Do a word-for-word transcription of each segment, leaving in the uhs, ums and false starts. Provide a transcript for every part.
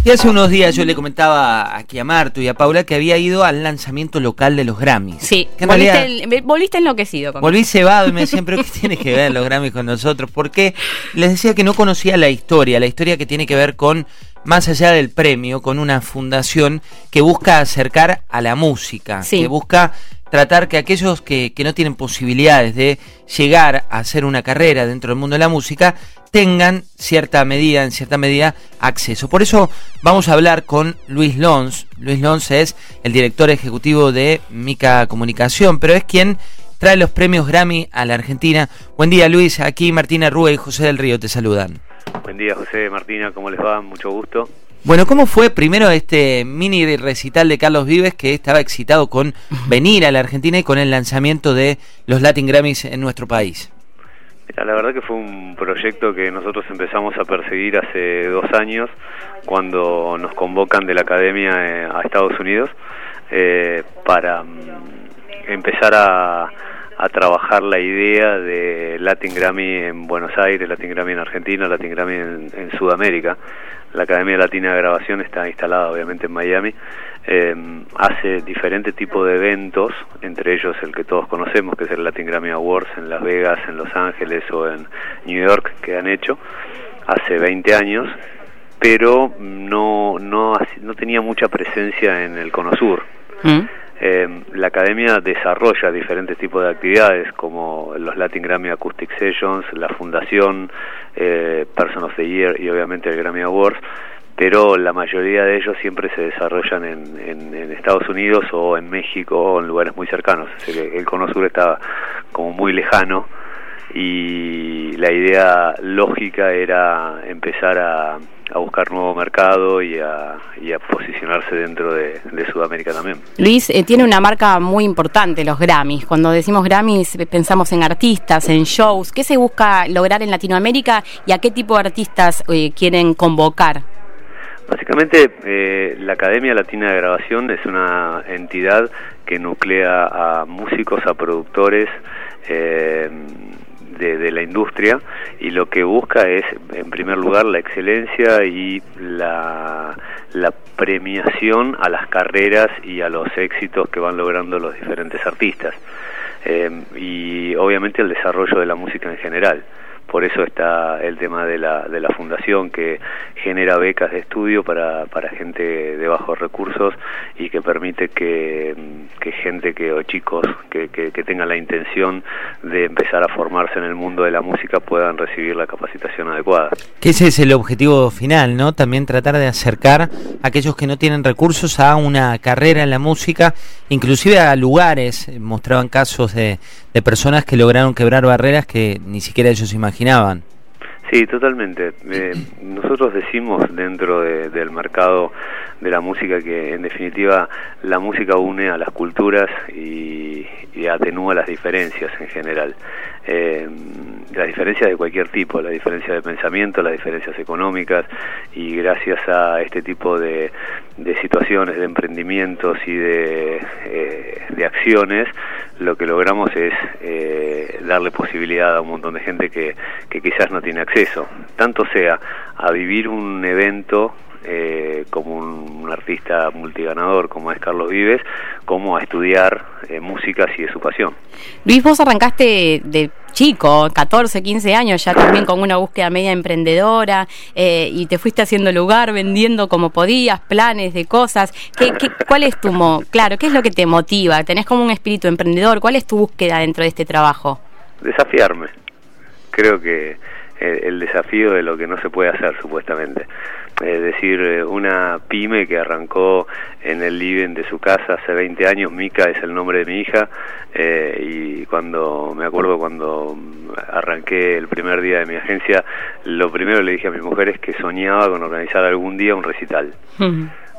Y hace unos días yo le comentaba aquí a Martu y a Paula que había ido al lanzamiento local de los Grammys. Sí, que en volviste, realidad, el, volviste enloquecido. Con volví cebado y me decían, pero ¿qué tiene que ver los Grammys con nosotros? Porque les decía que no conocía la historia, la historia que tiene que ver con, más allá del premio, con una fundación que busca acercar a la música, sí. que busca tratar que aquellos que, que no tienen posibilidades de llegar a hacer una carrera dentro del mundo de la música tengan cierta medida, en cierta medida, acceso. Por eso vamos a hablar con Luis Lons. Luis Lons es el director ejecutivo de Mica Comunicación, pero es quien trae los premios Grammy a la Argentina. Buen día, Luis. Aquí Martina Rúa y José del Río te saludan. Buen día, José, Martina, ¿cómo les va? Mucho gusto. Bueno, ¿cómo fue primero este mini recital de Carlos Vives, que estaba excitado con venir a la Argentina y con el lanzamiento de los Latin Grammys en nuestro país? Mira, la verdad que fue un proyecto que nosotros empezamos a perseguir hace dos años, cuando nos convocan de la Academia eh, a Estados Unidos, eh, para um, empezar a, a trabajar la idea de Latin Grammy en Buenos Aires, Latin Grammy en Argentina, Latin Grammy en, en Sudamérica. La Academia Latina de Grabación está instalada obviamente en Miami, eh, hace diferentes tipos de eventos, entre ellos el que todos conocemos, que es el Latin Grammy Awards en Las Vegas, en Los Ángeles o en New York, que han hecho hace veinte años, pero no, no, no tenía mucha presencia en el Cono Sur. ¿Mm? Eh, la Academia desarrolla diferentes tipos de actividades como los Latin Grammy Acoustic Sessions, la Fundación, eh, Person of the Year y obviamente el Grammy Awards, pero la mayoría de ellos siempre se desarrollan en, en, en Estados Unidos o en México o en lugares muy cercanos. O sea que el Cono Sur está como muy lejano y la idea lógica era empezar a, a buscar nuevo mercado y a, y a posicionarse dentro de, de Sudamérica también. Luis, eh, tiene una marca muy importante, los Grammys. Cuando decimos Grammys pensamos en artistas, en shows. ¿Qué se busca lograr en Latinoamérica y a qué tipo de artistas eh, quieren convocar? Básicamente, eh, la Academia Latina de Grabación es una entidad que nuclea a músicos, a productores eh, de, de la industria, y lo que busca es, en primer lugar, la excelencia y la, la premiación a las carreras y a los éxitos que van logrando los diferentes artistas, eh, y obviamente el desarrollo de la música en general. Por eso está el tema de la de la fundación, que genera becas de estudio para para gente de bajos recursos y que permite que, que gente que o chicos que, que, que tengan la intención de empezar a formarse en el mundo de la música puedan recibir la capacitación adecuada. Que ese es el objetivo final, ¿no? También tratar de acercar a aquellos que no tienen recursos a una carrera en la música, inclusive a lugares. Mostraban casos de, de personas que lograron quebrar barreras que ni siquiera ellos imaginaban. Sí, totalmente. Eh, nosotros decimos dentro de, del mercado de la música que en definitiva la música une a las culturas y, y atenúa las diferencias en general. Eh, las diferencias de cualquier tipo, la diferencia de pensamiento, las diferencias económicas, y gracias a este tipo de, de situaciones, de emprendimientos y de, eh, de acciones, lo que logramos es eh, darle posibilidad a un montón de gente que, que quizás no tiene acceso, tanto sea a vivir un evento eh, como un, un artista multiganador como es Carlos Vives, como a estudiar eh, música si es su pasión. Luis, vos arrancaste de chico, catorce, quince años, ya también con una búsqueda media emprendedora, eh, y te fuiste haciendo lugar, vendiendo como podías, planes de cosas. ¿Qué, qué, ¿Cuál es tu mo claro, qué es lo que te motiva? ¿Tenés como un espíritu emprendedor? ¿Cuál es tu búsqueda dentro de este trabajo? Desafiarme. Creo que el, el desafío de lo que no se puede hacer, supuestamente. Es decir, una pyme que arrancó en el living de su casa hace veinte años, Mica es el nombre de mi hija, eh, y cuando me acuerdo cuando arranqué el primer día de mi agencia, lo primero que le dije a mi mujer es que soñaba con organizar algún día un recital. Uh-huh.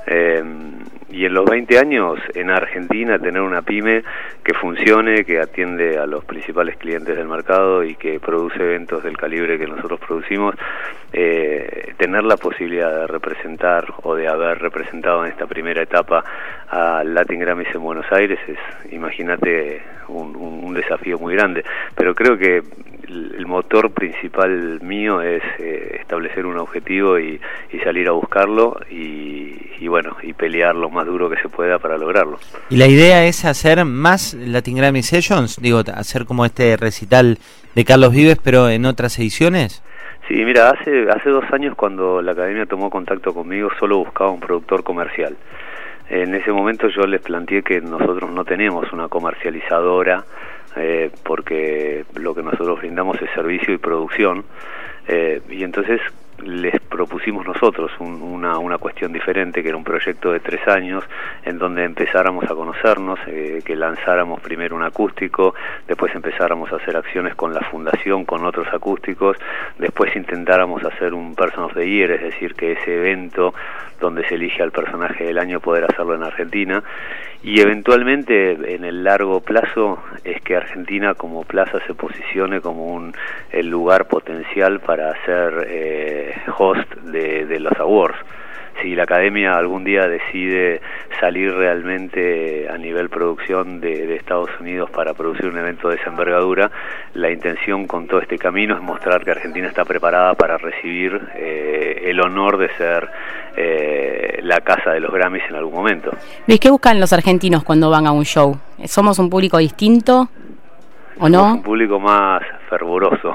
Eh, y en los veinte años en Argentina tener una pyme que funcione, que atiende a los principales clientes del mercado y que produce eventos del calibre que nosotros producimos, eh, tener la posibilidad de representar o de haber representado en esta primera etapa a Latin Grammys en Buenos Aires es, imagínate, un, un, un desafío muy grande. Pero creo que el motor principal mío es eh, establecer un objetivo y, y salir a buscarlo y, y bueno, y pelear lo más duro que se pueda para lograrlo. ¿Y la idea es hacer más Latin Grammy Sessions? Digo, hacer como este recital de Carlos Vives, pero en otras ediciones. Sí, mira, hace hace dos años cuando la Academia tomó contacto conmigo solo buscaba un productor comercial. En ese momento yo les planteé que nosotros no tenemos una comercializadora, eh, porque lo que nosotros brindamos es servicio y producción, eh, y entonces les propusimos nosotros un, una, una cuestión diferente, que era un proyecto de tres años en donde empezáramos a conocernos, eh, que lanzáramos primero un acústico, después empezáramos a hacer acciones con la fundación, con otros acústicos, después intentáramos hacer un Person of the Year, es decir, que ese evento donde se elige al personaje del año poder hacerlo en Argentina, y eventualmente en el largo plazo es que Argentina como plaza se posicione como un el lugar potencial para ser eh, host de, de los awards. Si la Academia algún día decide salir realmente a nivel producción de, de Estados Unidos para producir un evento de esa envergadura, la intención con todo este camino es mostrar que Argentina está preparada para recibir eh, el honor de ser eh, la casa de los Grammys en algún momento. Luis, ¿qué buscan los argentinos cuando van a un show? ¿Somos un público distinto o no? Somos un público más fervoroso.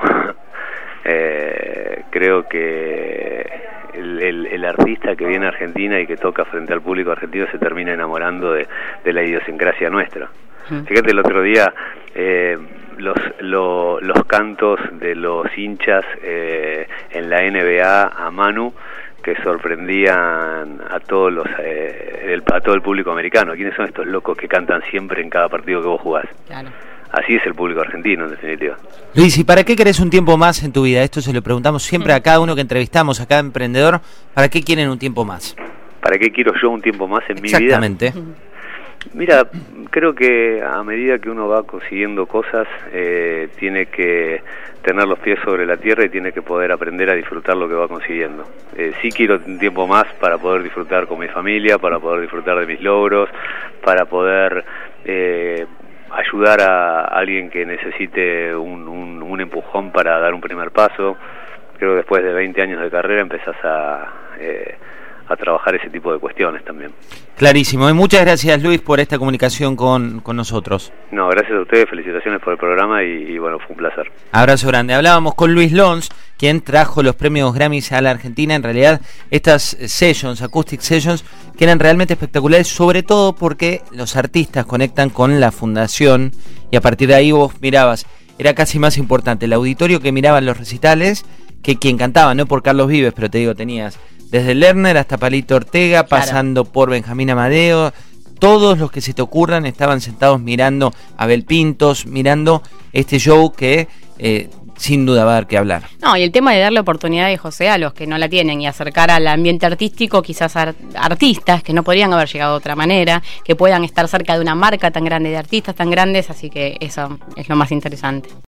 eh, creo que El, el, el artista que viene a Argentina y que toca frente al público argentino se termina enamorando de, de la idiosincrasia nuestra. Mm. Fíjate, el otro día eh, los, lo, los cantos de los hinchas eh, en la N B A a Manu, que sorprendían a todos los eh, el, a todo el público americano. ¿Quiénes son estos locos que cantan siempre en cada partido que vos jugás? Claro. Así es el público argentino, en definitiva. Luis, ¿y para qué querés un tiempo más en tu vida? Esto se lo preguntamos siempre a cada uno que entrevistamos, a cada emprendedor. ¿Para qué quieren un tiempo más? ¿Para qué quiero yo un tiempo más en mi vida? Exactamente. Mira, creo que a medida que uno va consiguiendo cosas, eh, tiene que tener los pies sobre la tierra y tiene que poder aprender a disfrutar lo que va consiguiendo. Eh, sí quiero un tiempo más para poder disfrutar con mi familia, para poder disfrutar de mis logros, para poder Eh, ayudar a alguien que necesite un, un, un empujón para dar un primer paso. Creo que después de veinte años de carrera empezás a, eh, a trabajar ese tipo de cuestiones también. Clarísimo. Y muchas gracias, Luis, por esta comunicación con, con nosotros. No, gracias a ustedes, felicitaciones por el programa y, y bueno, fue un placer. Abrazo grande. Hablábamos con Luis Lons, quien trajo los premios Grammys a la Argentina. En realidad, estas sessions, acoustic sessions, que eran realmente espectaculares, sobre todo porque los artistas conectan con la fundación y a partir de ahí vos mirabas, era casi más importante el auditorio que miraban los recitales que quien cantaba, no por Carlos Vives, pero te digo, tenías desde Lerner hasta Palito Ortega, claro, pasando por Benjamín Amadeo, todos los que se te ocurran estaban sentados mirando a Abel Pintos, mirando este show que eh, sin duda va a dar que hablar. No, y el tema de darle oportunidad de José a los que no la tienen y acercar al ambiente artístico quizás a artistas que no podrían haber llegado de otra manera, que puedan estar cerca de una marca tan grande, de artistas tan grandes, así que eso es lo más interesante.